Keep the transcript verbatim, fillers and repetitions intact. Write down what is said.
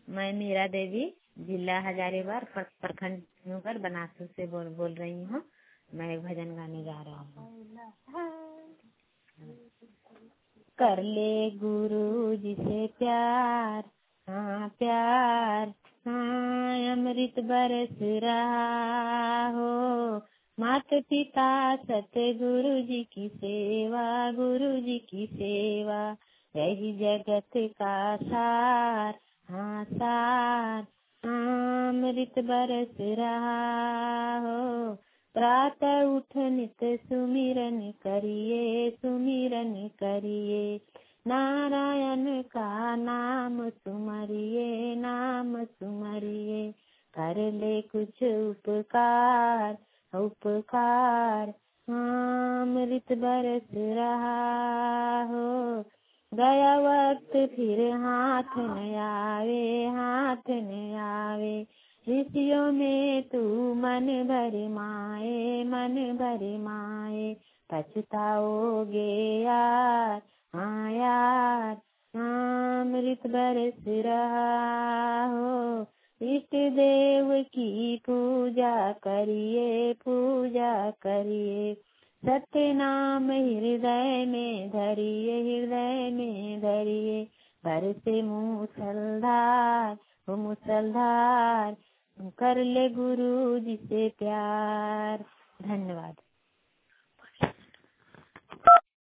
मैं मीरा देवी जिला हजारीबाग प्रखंड नगर बनारस से बोल बोल रही हूँ। मैं एक भजन गाने जा रहा हूँ। कर ले गुरु जी से प्यार, हाँ प्यार, हाँ अमृत बरस रहा हो। माता पिता सत्य गुरु जी की सेवा, गुरु जी की सेवा, यही जगत का सार, हाँ सार, हाँ अमृत बरस रहा हो। प्रातः उठ नित सुमिरन करिए, सुमिरन करिए, नारायण का नाम सुमरिए, नाम सुमरिए, कर ले कुछ उपकार, उपकार, हाँ अमृत बरस रहा हो। गया वक्त फिर हाथ न आवे, हाथ न आवे, ऋषियों में तू मन भर माए, मन भर माए, पछताओगे यार, हाँ यार, हाँ अमृत बरस रहा हो। इष्ट देव की पूजा करिए, पूजा करिए, सत्य नाम हृदय में धरिए, हृदय में धरिए, बरसे मूसलधार, वो मूसलधार, कर ले गुरु जी से प्यार। धन्यवाद।